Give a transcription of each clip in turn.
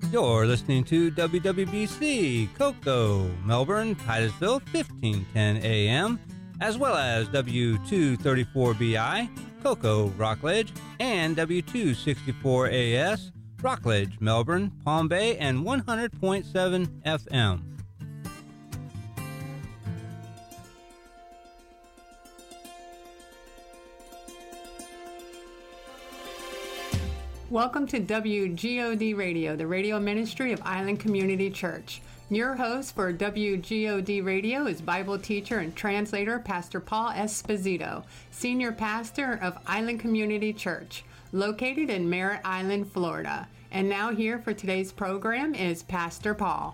You're listening to WWBC, Cocoa, Melbourne, Titusville, 1510 AM, as well as W234BI, Cocoa, Rockledge, and W264AS, Rockledge, Melbourne, Palm Bay, and 100.7 FM. Welcome to WGOD Radio, the radio ministry of Island Community Church. Your host for WGOD Radio is Bible teacher and translator Pastor Paul Esposito, senior pastor of Island Community Church, located in Merritt Island, Florida. And now here for today's program is Pastor Paul.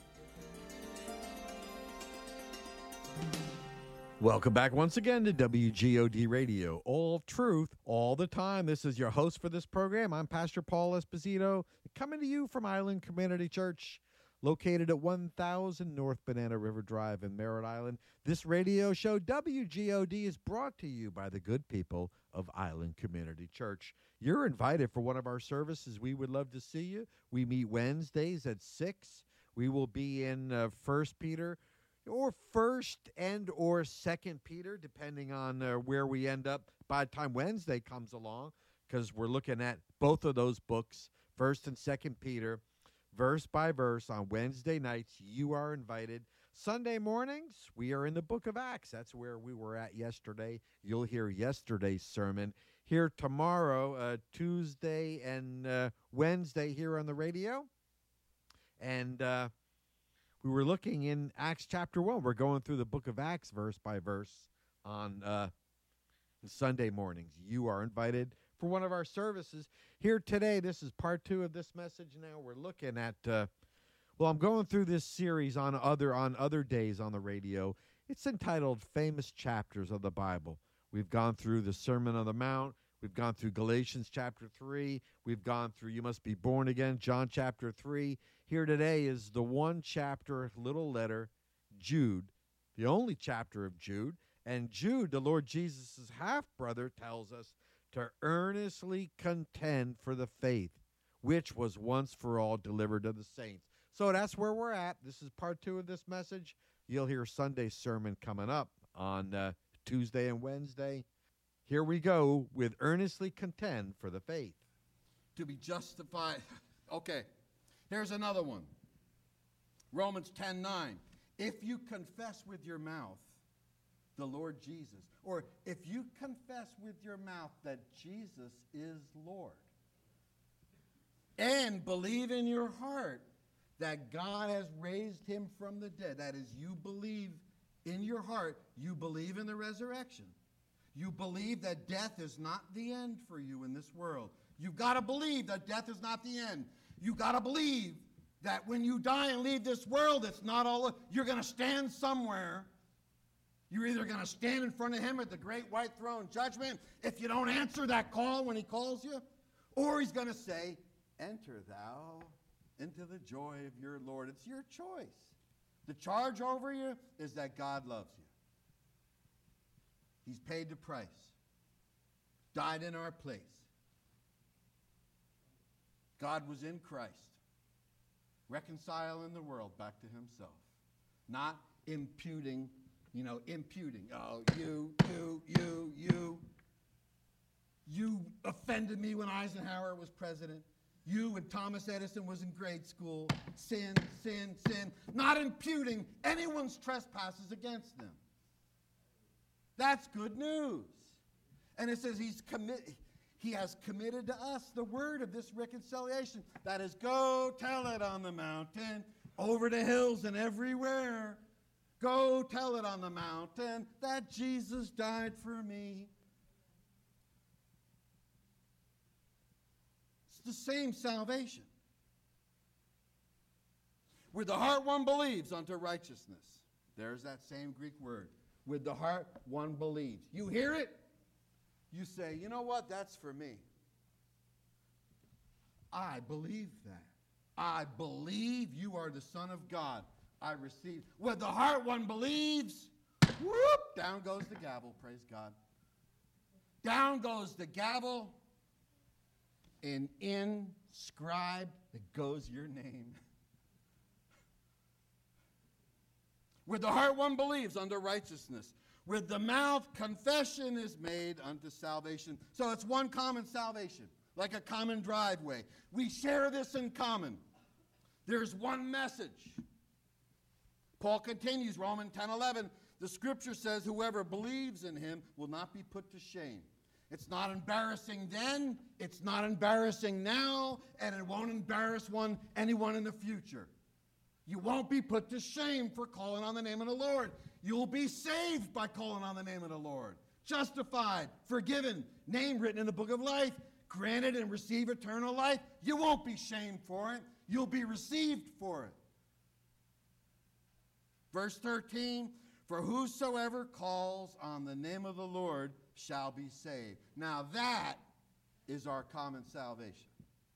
Welcome back once again to WGOD Radio. All truth, all the time. This is your host for this program. I'm Pastor Paul Esposito, coming to you from Island Community Church, located at 1000 North Banana River Drive in Merritt Island. This radio show, WGOD, is brought to you by the good people of Island Community Church. You're invited for one of our services. We would love to see you. We meet Wednesdays at 6. We will be in 1 Peter or 1st and or 2nd Peter, depending on where we end up by the time Wednesday comes along, because we're looking at both of those books, 1st and 2nd Peter, verse by verse on Wednesday nights. You are invited. Sunday mornings, we are in the book of Acts. That's where we were at yesterday. You'll hear yesterday's sermon. Here tomorrow, Tuesday and Wednesday here on the radio. And we were looking in Acts chapter 1. We're going through the book of Acts verse by verse on Sunday mornings. You are invited for one of our services here today. This is part 2 of this message. Now we're looking at, I'm going through this series on other days on the radio. It's entitled Famous Chapters of the Bible. We've gone through the Sermon on the Mount. We've gone through Galatians chapter 3. We've gone through You Must Be Born Again, John chapter 3. Here today is the one chapter, little letter, Jude, the only chapter of Jude. And Jude, the Lord Jesus' half-brother, tells us to earnestly contend for the faith, which was once for all delivered to the saints. So that's where we're at. This is part 2 of this message. You'll hear Sunday's sermon coming up on Tuesday and Wednesday. Here we go with earnestly contend for the faith. To be justified. Okay, here's another one. Romans 10:9. If you confess with your mouth the Lord Jesus, or if you confess with your mouth that Jesus is Lord, and believe in your heart that God has raised him from the dead, that is, you believe in your heart, you believe in the resurrection. You believe that death is not the end for you in this world. You've got to believe that death is not the end. You've got to believe that when you die and leave this world, it's not all. You're going to stand somewhere. You're either going to stand in front of him at the great white throne judgment if you don't answer that call when he calls you, or he's going to say, enter thou into the joy of your Lord. It's your choice. The charge over you is that God loves you. He's paid the price, died in our place. God was in Christ, reconciling the world back to himself, not imputing. Oh, you offended me when Eisenhower was president. You when Thomas Edison was in grade school. Sin. Not imputing anyone's trespasses against them. That's good news. And it says he has committed to us the word of this reconciliation. That is, go tell it on the mountain, over the hills and everywhere. Go tell it on the mountain that Jesus died for me. It's the same salvation. With the heart one believes unto righteousness. There's that same Greek word. With the heart, one believes. You hear it? You say, you know what? That's for me. I believe that. I believe you are the Son of God. I receive. With the heart, one believes. Whoop! Down goes the gavel. Praise God. Down goes the gavel. And inscribed it goes your name. With the heart one believes unto righteousness. With the mouth confession is made unto salvation. So it's one common salvation, like a common driveway. We share this in common. There's one message. Paul continues, Romans 10:11. The scripture says, whoever believes in him will not be put to shame. It's not embarrassing then, it's not embarrassing now, and it won't embarrass anyone in the future. You won't be put to shame for calling on the name of the Lord. You'll be saved by calling on the name of the Lord. Justified, forgiven, name written in the book of life, granted and receive eternal life. You won't be shamed for it. You'll be received for it. Verse 13, for whosoever calls on the name of the Lord shall be saved. Now that is our common salvation.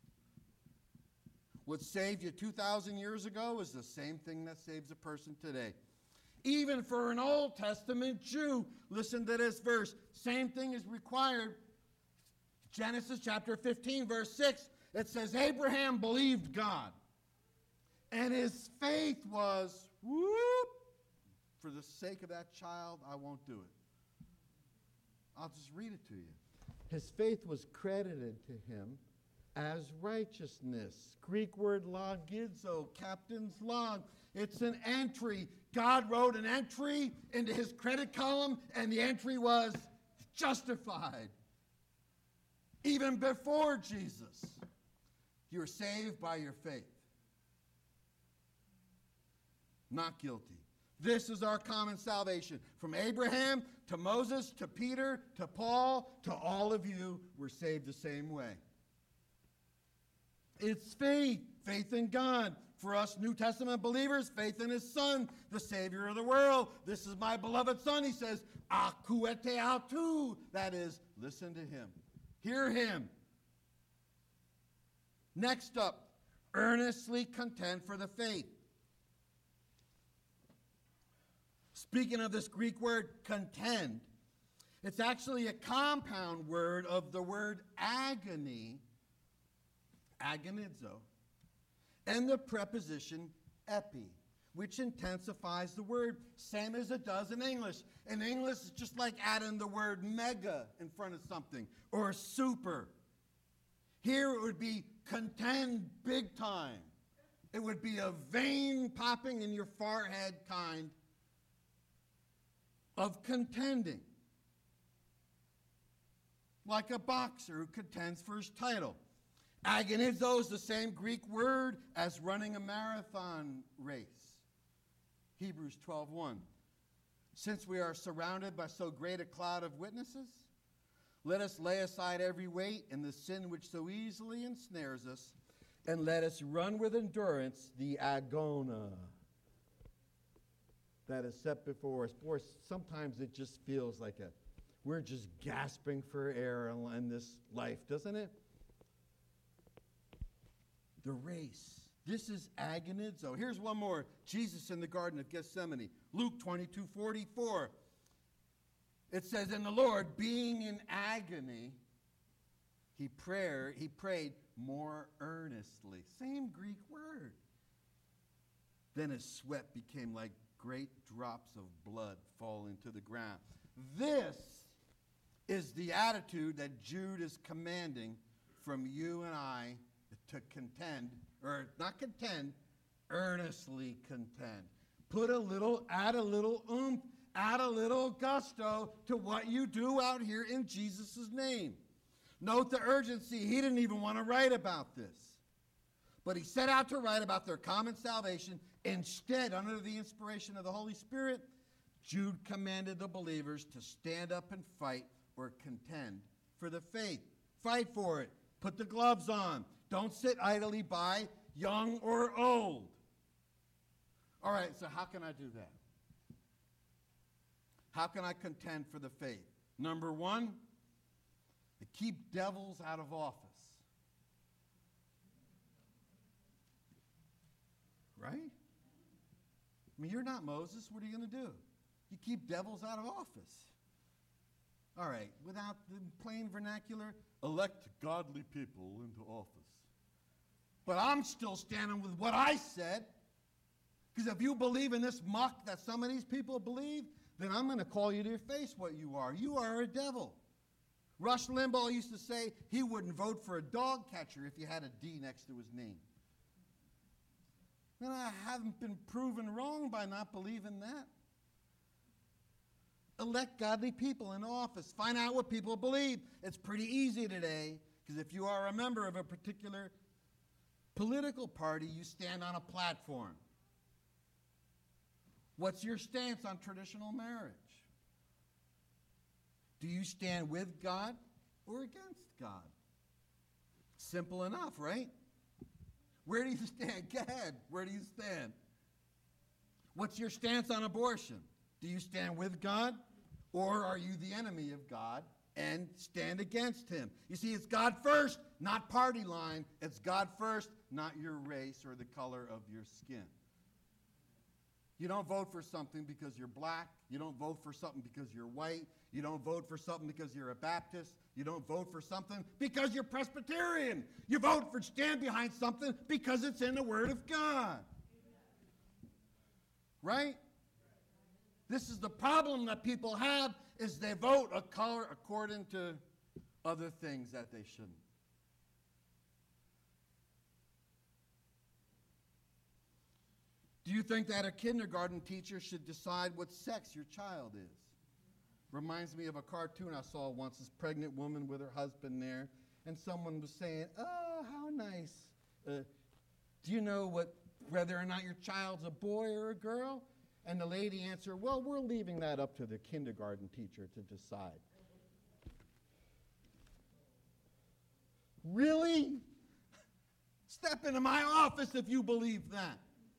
What saved you 2,000 years ago is the same thing that saves a person today. Even for an Old Testament Jew, listen to this verse. Same thing is required. Genesis chapter 15, verse 6, it says, Abraham believed God, and his faith was, for the sake of that child, I won't do it. I'll just read it to you. His faith was credited to him as righteousness. Greek word logizo, captain's log. It's an entry. God wrote an entry into his credit column, and the entry was justified. Even before Jesus, you're saved by your faith. Not guilty. This is our common salvation. From Abraham to Moses to Peter to Paul to all of you, we're saved the same way. It's faith, faith in God. For us New Testament believers, faith in his Son, the Savior of the world. This is my beloved Son, he says, akuete autu. That is, listen to him. Hear him. Next up, earnestly contend for the faith. Speaking of this Greek word, contend, it's actually a compound word of the word agony, agonizo, and the preposition epi, which intensifies the word, same as it does in English. In English, it's just like adding the word mega in front of something, or super. Here it would be contend big time. It would be a vein popping in your forehead kind of contending. Like a boxer who contends for his title. Agonizo is the same Greek word as running a marathon race. Hebrews 12:1. Since we are surrounded by so great a cloud of witnesses, let us lay aside every weight and the sin which so easily ensnares us, and let us run with endurance the agona that is set before us. Boy, sometimes it just feels like we're just gasping for air in this life, doesn't it? The race. This is agonizo. Here's one more. Jesus in the Garden of Gethsemane. Luke 22:44. It says, and the Lord, being in agony, he prayed more earnestly. Same Greek word. Then his sweat became like great drops of blood falling to the ground. This is the attitude that Jude is commanding from you and I to contend, or not contend, earnestly contend. Add a little oomph, add a little gusto to what you do out here in Jesus' name. Note the urgency. He didn't even want to write about this. But he set out to write about their common salvation. Instead, under the inspiration of the Holy Spirit, Jude commanded the believers to stand up and fight or contend for the faith. Fight for it. Put the gloves on. Don't sit idly by, young or old. All right, so how can I do that? How can I contend for the faith? Number one, to keep devils out of office. Right? I mean, you're not Moses. What are you going to do? You keep devils out of office. All right, without the plain vernacular, elect godly people into office. but I'm still standing with what I said. Because if you believe in this muck that some of these people believe, then I'm going to call you to your face what you are. You are a devil. Rush Limbaugh used to say he wouldn't vote for a dog catcher if he had a D next to his name. And I haven't been proven wrong by not believing that. Elect godly people in office. Find out what people believe. It's pretty easy today, because if you are a member of a particular political party, you stand on a platform. What's your stance on traditional marriage? Do you stand with God or against God? Simple enough, right? Where do you stand? Go ahead. Where do you stand? What's your stance on abortion? Do you stand with God, or are you the enemy of God and stand against him? You see, it's God first, not party line. It's God first, not your race or the color of your skin. You don't vote for something because you're black. You don't vote for something because you're white. You don't vote for something because you're a Baptist. You don't vote for something because you're Presbyterian. You vote for, stand behind something because it's in the Word of God. Right? This is the problem that people have, is they vote a color according to other things that they shouldn't. Do you think that a kindergarten teacher should decide what sex your child is? Reminds me of a cartoon I saw once, this pregnant woman with her husband there, and someone was saying, "Oh, how nice. Do you know whether or not your child's a boy or a girl?" And the lady answered, "Well, we're leaving that up to the kindergarten teacher to decide." Really? Step into my office if you believe that.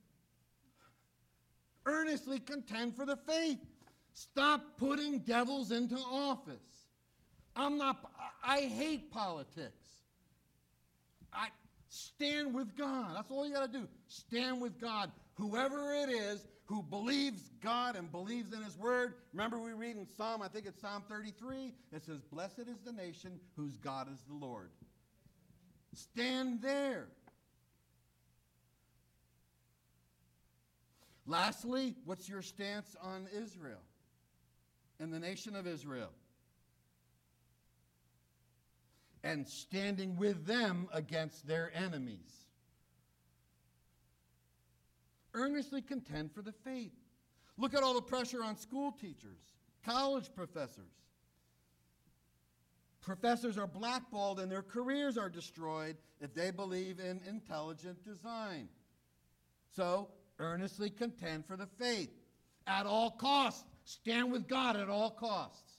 Earnestly contend for the faith. Stop putting devils into office. I hate politics. I stand with God. That's all you got to do. Stand with God. Whoever it is who believes God and believes in his word. Remember we read in Psalm, I think it's Psalm 33, it says, "Blessed is the nation whose God is the Lord." Stand there. Lastly, what's your stance on Israel and the nation of Israel? And standing with them against their enemies. Earnestly contend for the faith. Look at all the pressure on school teachers, college professors. Professors are blackballed and their careers are destroyed if they believe in intelligent design. So, earnestly contend for the faith. At all costs. Stand with God at all costs.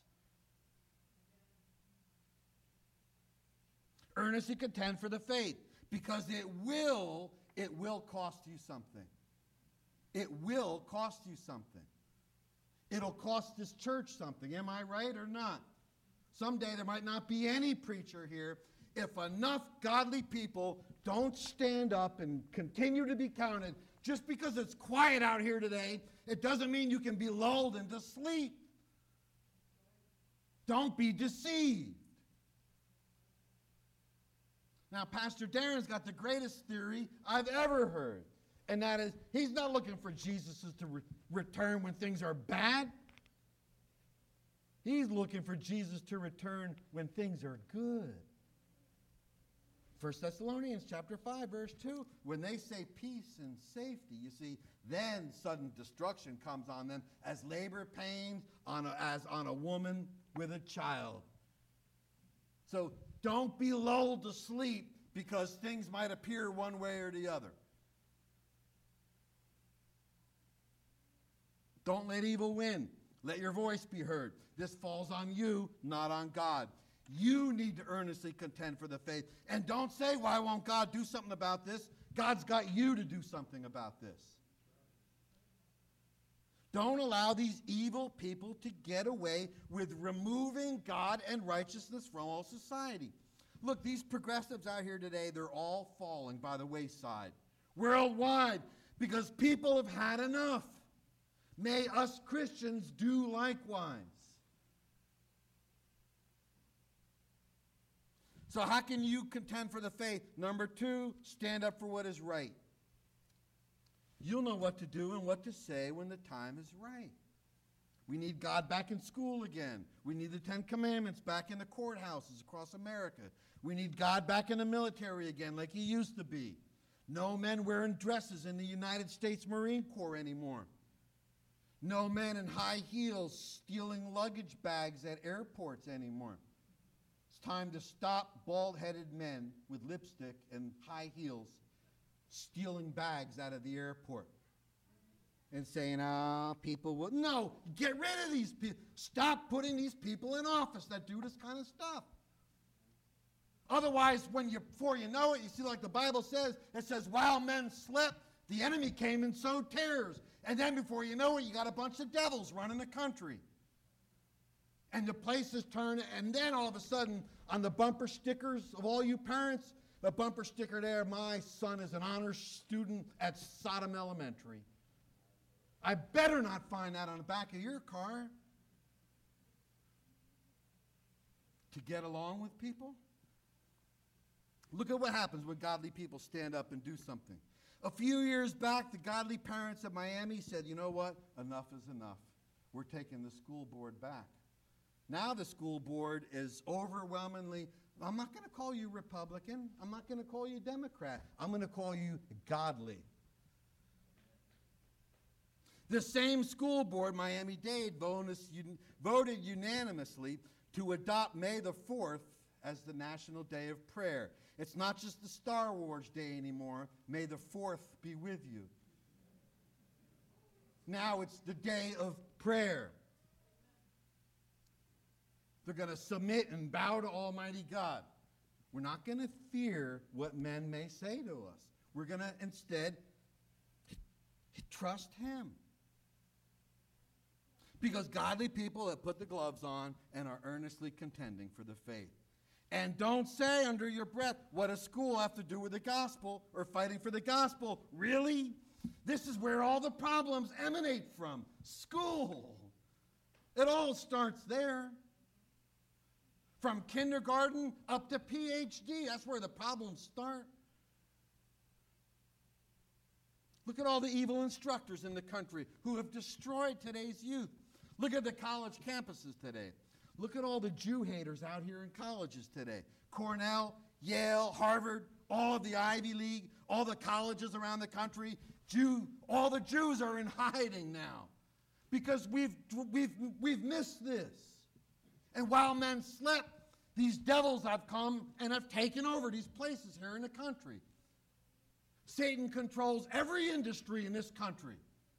Earnestly contend for the faith. Because it will cost you something. It will cost you something. It'll cost this church something. Am I right or not? Someday there might not be any preacher here if enough godly people don't stand up and continue to be counted. Just because it's quiet out here today, it doesn't mean you can be lulled into sleep. Don't be deceived. Now, Pastor Darren's got the greatest theory I've ever heard, and that is he's not looking for Jesus to return when things are bad. He's looking for Jesus to return when things are good. 1 Thessalonians chapter 5, verse 2, when they say peace and safety, you see, then sudden destruction comes on them as labor pains as on a woman with a child. So don't be lulled to sleep because things might appear one way or the other. Don't let evil win. Let your voice be heard. This falls on you, not on God. You need to earnestly contend for the faith. And don't say, why won't God do something about this? God's got you to do something about this. Don't allow these evil people to get away with removing God and righteousness from all society. Look, these progressives out here today, they're all falling by the wayside. Worldwide, because people have had enough. May us Christians do likewise. So how can you contend for the faith? Number 2, stand up for what is right. You'll know what to do and what to say when the time is right. We need God back in school again. We need the 10 Commandments back in the courthouses across America. We need God back in the military again like he used to be. No men wearing dresses in the United States Marine Corps anymore. No men in high heels stealing luggage bags at airports anymore. It's time to stop bald-headed men with lipstick and high heels stealing bags out of the airport and saying, people will. No, get rid of these people. Stop putting these people in office that do this kind of stuff. Otherwise, before you know it, you see like the Bible says, it says, while men slept, the enemy came and sowed tares. And then before you know it, you got a bunch of devils running the country. And the place is turned, and then all of a sudden, on the bumper stickers of all you parents, the bumper sticker there, my son is an honors student at Sodom Elementary. I better not find that on the back of your car. To get along with people? Look at what happens when godly people stand up and do something. A few years back, the godly parents of Miami said, you know what? Enough is enough. We're taking the school board back. Now the school board is overwhelmingly, I'm not going to call you Republican. I'm not going to call you Democrat. I'm going to call you godly. The same school board, Miami-Dade, voted unanimously to adopt May the 4th as the National Day of Prayer. It's not just the Star Wars Day anymore. May the 4th be with you. Now it's the day of prayer. They're going to submit and bow to Almighty God. We're not going to fear what men may say to us. We're going to instead trust him. Because godly people have put the gloves on and are earnestly contending for the faith. And don't say under your breath, what does school have to do with the gospel or fighting for the gospel? Really? This is where all the problems emanate from. School. It all starts there. From kindergarten up to PhD, that's where the problems start. Look at all the evil instructors in the country who have destroyed today's youth. Look at the college campuses today. Look at all the Jew haters out here in colleges today. Cornell, Yale, Harvard, all of the Ivy League, all the colleges around the country. All the Jews are in hiding now because we've missed this. And while men slept, these devils have come and have taken over these places here in the country. Satan controls every industry in this country.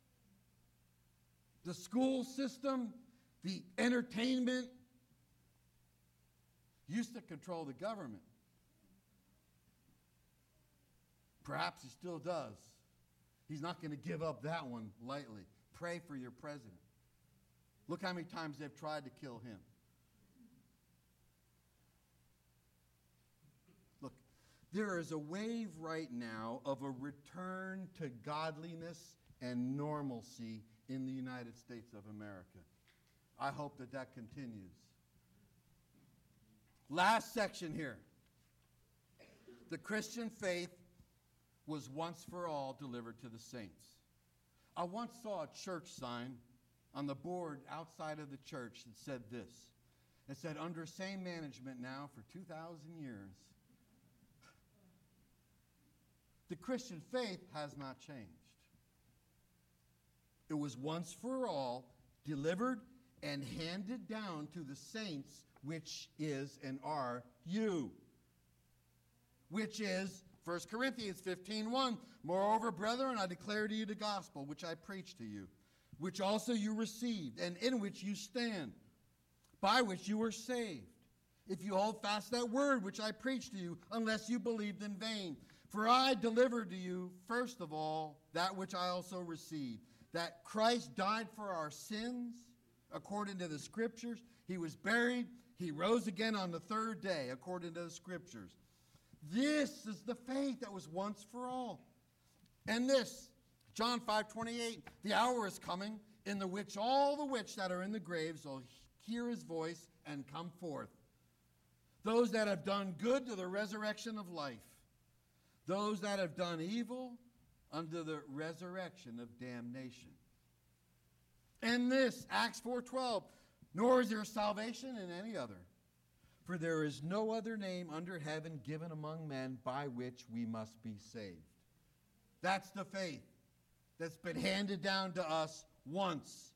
The school system, the entertainment, used to control the government. Perhaps he still does. He's not going to give up that one lightly. Pray for your president. Look how many times they've tried to kill him. Look, there is a wave right now of a return to godliness and normalcy in the United States of America. I hope that that continues. Last section here. The Christian faith was once for all delivered to the saints. I once saw a church sign on the board outside of the church that said this. It said, under same management now for 2,000 years. The Christian faith has not changed. It was once for all delivered and handed down to the saints, which is and are you. Which is 1 Corinthians 15:1. Moreover, brethren, I declare to you the gospel which I preached to you, which also you received, and in which you stand, by which you were saved, if you hold fast that word which I preached to you, unless you believed in vain. For I delivered to you, first of all, that which I also received, that Christ died for our sins, according to the Scriptures. He was buried. He rose again on the third day, according to the Scriptures. This is the faith that was once for all. And this, John 5:28, the hour is coming in the which all the which that are in the graves will hear his voice and come forth. Those that have done good to the resurrection of life. Those that have done evil unto the resurrection of damnation. And this, Acts 4:12, nor is there salvation in any other. For there is no other name under heaven given among men by which we must be saved. That's the faith that's been handed down to us once.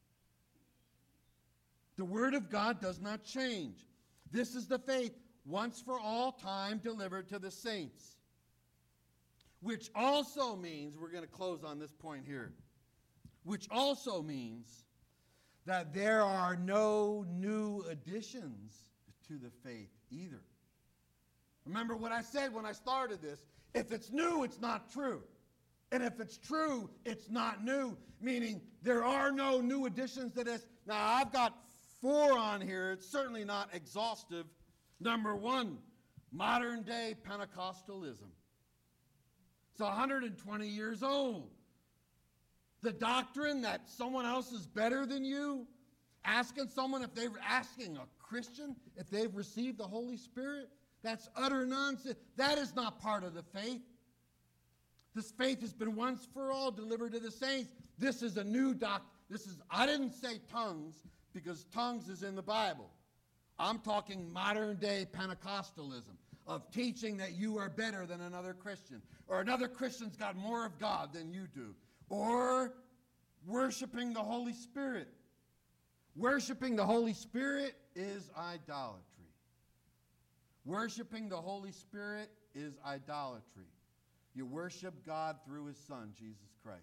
The Word of God does not change. This is the faith once for all time delivered to the saints. Which also means, we're going to close on this point here, which also means that there are no new additions to the faith either. Remember what I said when I started this. If it's new, it's not true. And if it's true, it's not new, meaning there are no new additions to this. Now, I've got 4 on here. It's certainly not exhaustive. Number 1, modern day Pentecostalism. It's 120 years old. The doctrine that someone else is better than you, asking a Christian if they've received the Holy Spirit, that's utter nonsense. That is not part of the faith. This faith has been once for all delivered to the saints. This is a new doctrine. I didn't say tongues because tongues is in the Bible. I'm talking modern day Pentecostalism, of teaching that you are better than another Christian, or another Christian's got more of God than you do, or worshiping the Holy Spirit. Worshiping the Holy Spirit is idolatry. Worshiping the Holy Spirit is idolatry. You worship God through His Son, Jesus Christ.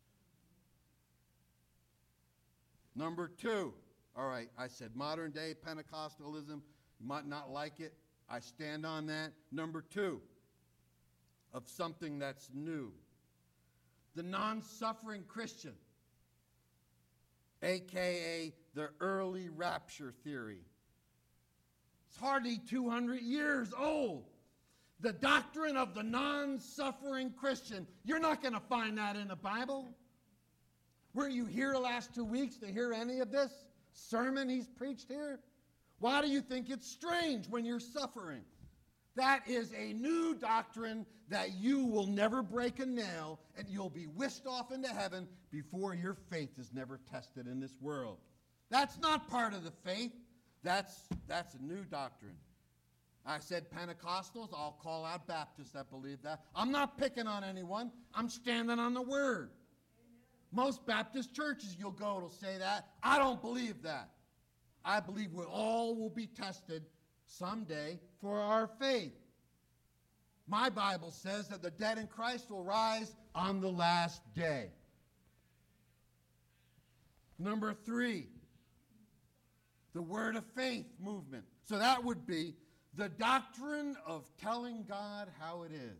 Number 2, all right, I said modern day Pentecostalism. You might not like it. I stand on that. Number 2, of something that's new. The non-suffering Christian, a.k.a. the early rapture theory. It's hardly 200 years old. The doctrine of the non-suffering Christian. You're not going to find that in the Bible. Were you here the last 2 weeks to hear any of this sermon he's preached here? Why do you think it's strange when you're suffering? That is a new doctrine that you will never break a nail, and you'll be whisked off into heaven before your faith is never tested in this world. That's not part of the faith. That's a new doctrine. I said Pentecostals. I'll call out Baptists that believe that. I'm not picking on anyone. I'm standing on the Word. Most Baptist churches you'll go will say that. I don't believe that. I believe we all will be tested someday for our faith. My Bible says that the dead in Christ will rise on the last day. Number 3, the Word of Faith movement. So that would be the doctrine of telling God how it is.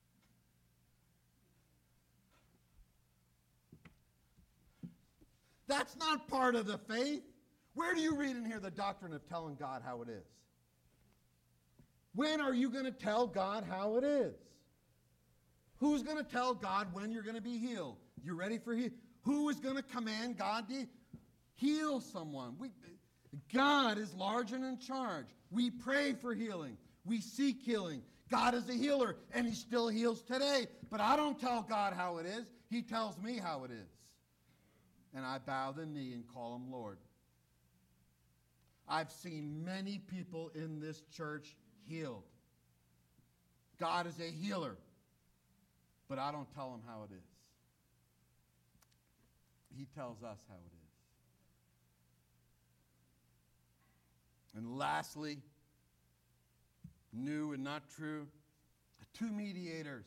That's not part of the faith. Where do you read in here the doctrine of telling God how it is? When are you going to tell God how it is? Who's going to tell God when you're going to be healed? You ready for healing? Who is going to command God to heal someone? God is large and in charge. We pray for healing. We seek healing. God is a healer, and He still heals today. But I don't tell God how it is. He tells me how it is. And I bow the knee and call Him Lord. I've seen many people in this church healed. God is a healer, but I don't tell Him how it is. He tells us how it is. And lastly, new and not true, 2 mediators.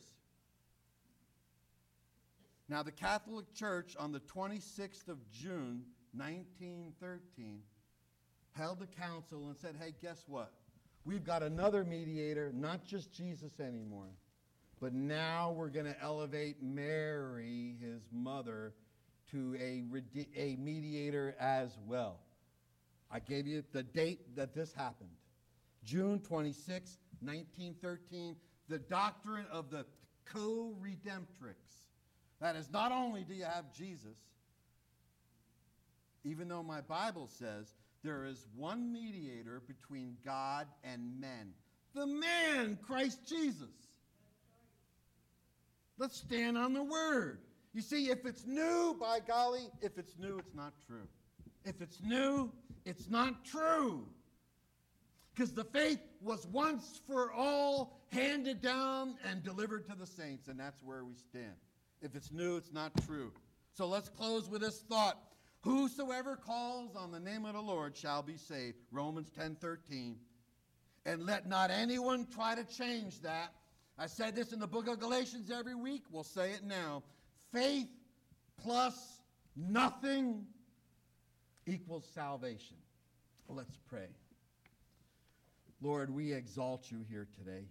Now, the Catholic Church on the 26th of June, 1913, held a council and said, hey, guess what? We've got another mediator, not just Jesus anymore, but now we're going to elevate Mary, His mother, to a mediator as well. I gave you the date that this happened. June 26, 1913, the doctrine of the co-redemptrix. That is, not only do you have Jesus, even though my Bible says there is one mediator between God and men. the man, Christ Jesus. Let's stand on the word. You see, if it's new, by golly, if it's new, it's not true. If it's new, it's not true. Because the faith was once for all handed down and delivered to the saints, and that's where we stand. If it's new, it's not true. So let's close with this thought. Whosoever calls on the name of the Lord shall be saved. Romans 10:13. And let not anyone try to change that. I said this in the book of Galatians every week. We'll say it now. Faith plus nothing equals salvation. Let's pray. Lord, we exalt you here today.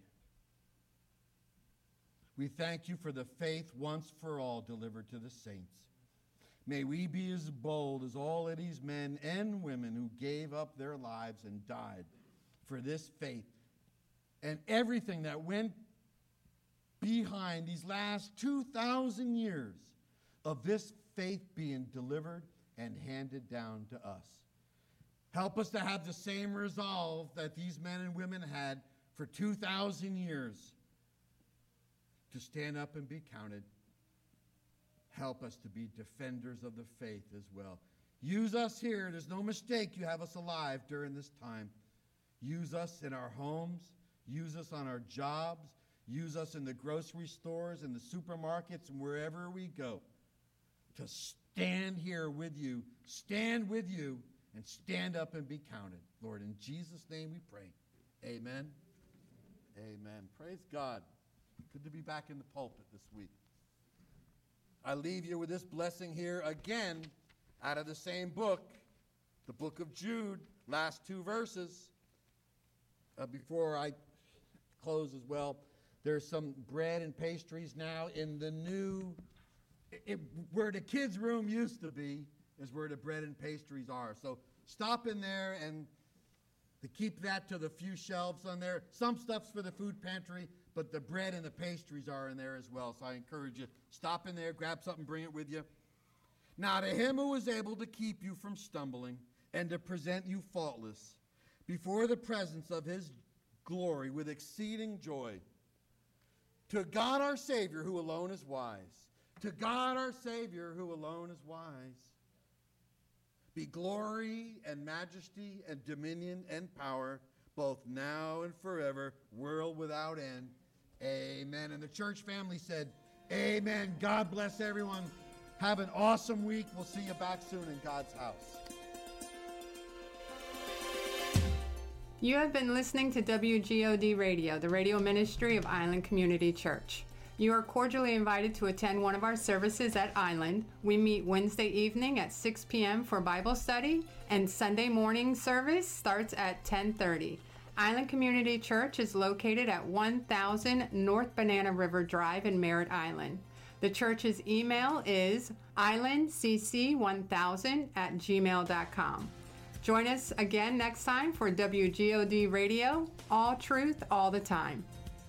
We thank you for the faith once for all delivered to the saints. May we be as bold as all of these men and women who gave up their lives and died for this faith and everything that went behind these last 2,000 years of this faith being delivered and handed down to us. Help us to have the same resolve that these men and women had for 2,000 years to stand up and be counted. Help us to be defenders of the faith as well. Use us here. There's no mistake you have us alive during this time. Use us in our homes. Use us on our jobs. Use us in the grocery stores and the supermarkets and wherever we go to stand here with you, and stand up and be counted. Lord, in Jesus' name we pray. Amen. Amen. Praise God. Good to be back in the pulpit this week. I leave you with this blessing here again out of the same book, the book of Jude, last 2 verses. Before I close as well, there's some bread and pastries now in the new, where the kids' room used to be is where the bread and pastries are. So stop in there and to keep that to the few shelves on there. Some stuff's for the food pantry, but the bread and the pastries are in there as well. So I encourage you, stop in there, grab something, bring it with you. Now to him who is able to keep you from stumbling and to present you faultless before the presence of his glory with exceeding joy. To God our Savior, who alone is wise. To God our Savior, who alone is wise. Be glory and majesty and dominion and power, both now and forever, world without end. Amen. And the church family said, amen. God bless everyone. Have an awesome week. We'll see you back soon in God's house. You have been listening to WGOD Radio, the radio ministry of Island Community Church. You are cordially invited to attend one of our services at Island. We meet Wednesday evening at 6 p.m. for Bible study, and Sunday morning service starts at 10:30. Island Community Church is located at 1000 North Banana River Drive in Merritt Island. The church's email is islandcc1000@gmail.com. Join us again next time for WGOD Radio, all truth, all the time.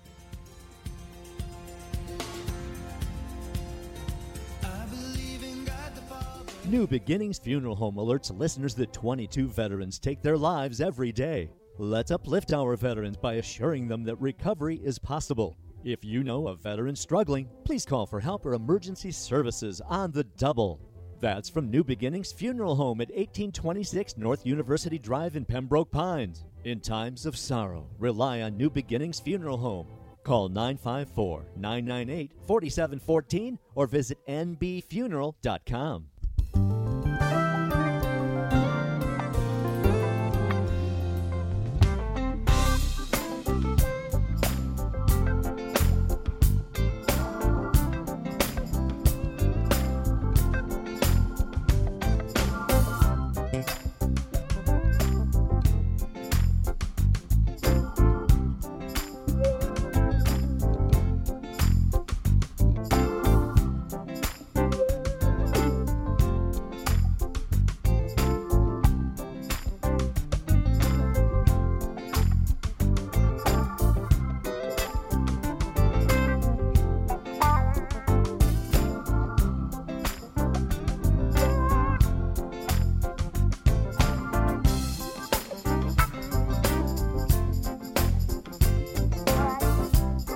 New Beginnings Funeral Home alerts listeners that 22 veterans take their lives every day. Let's uplift our veterans by assuring them that recovery is possible. If you know a veteran struggling, please call for help or emergency services on the double. That's from New Beginnings Funeral Home at 1826 North University Drive in Pembroke Pines. In times of sorrow, rely on New Beginnings Funeral Home. Call 954-998-4714 or visit nbfuneral.com.